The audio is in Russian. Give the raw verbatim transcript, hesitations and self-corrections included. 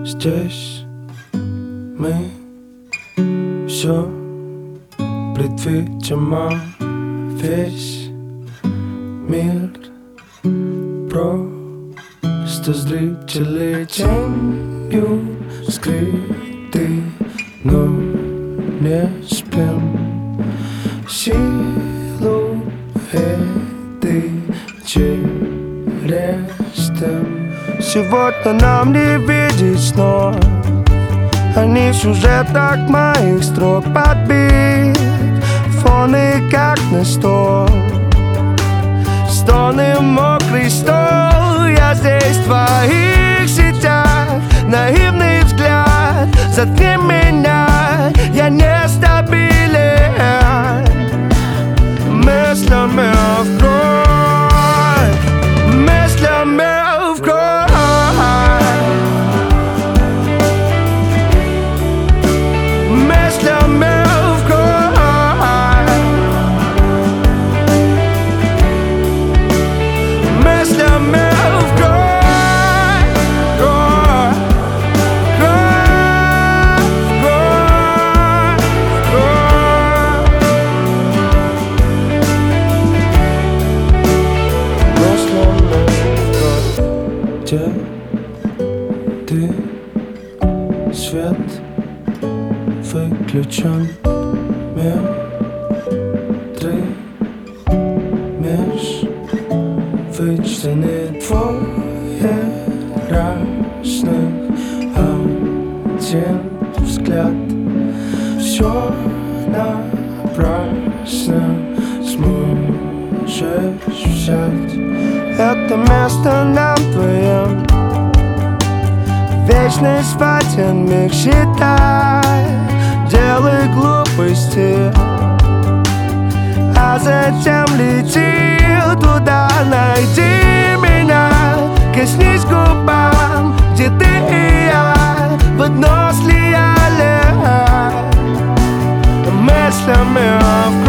Здесь мы все предвидимо, весь мир просто зрители тенью скрыты, но не спим. Силу этой через тем. Сегодня нам не видеть снов, они в сюжетах моих строк подбит, фоны как на стол, стоны мокрый стол. Я здесь в твоих сетях, наивный взгляд, заткни меня, я нестабилен. Мыслями в кровь, мыслями в кровь, мыслями в кровь, мыслями в кровь, кровь, кровь, кровь, кровь. Мыслями в кровь. Где ты? Свет выключен, метры меж вычтены двое разных, один взгляд. Все напрасно сможешь взять это место нам двоим. Вечность в один миг считай, делай глупости, а затем лети туда. Найди меня, коснись губам, где ты и я в одно слияли. Мыслями